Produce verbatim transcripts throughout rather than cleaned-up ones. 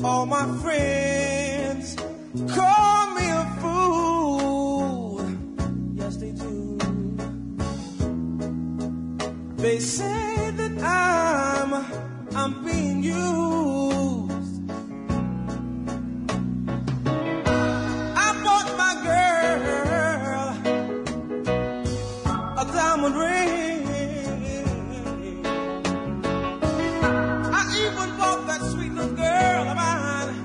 All my friends call me a fool. Yes, they do. They say that I'm, I'm being used. I bought my girl a diamond ring. I even bought that sweet little girl of mine.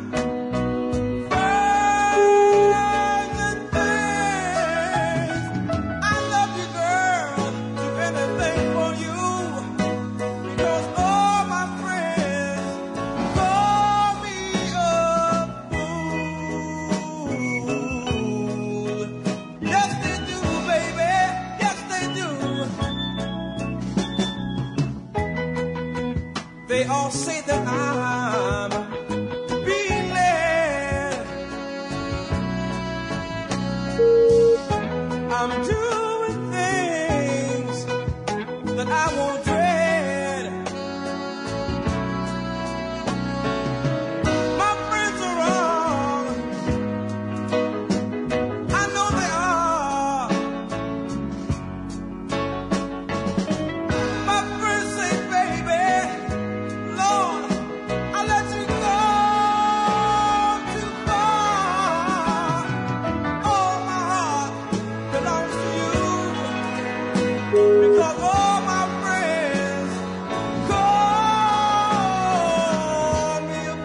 They all say that I'm being led. I'm doing things that I won't dread. My friends are wrong. I know they are. My friends say, baby, because all my friends call me a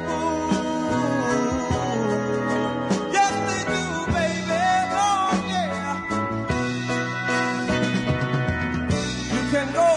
fool. Yes, they do, baby. Oh, yeah. You can go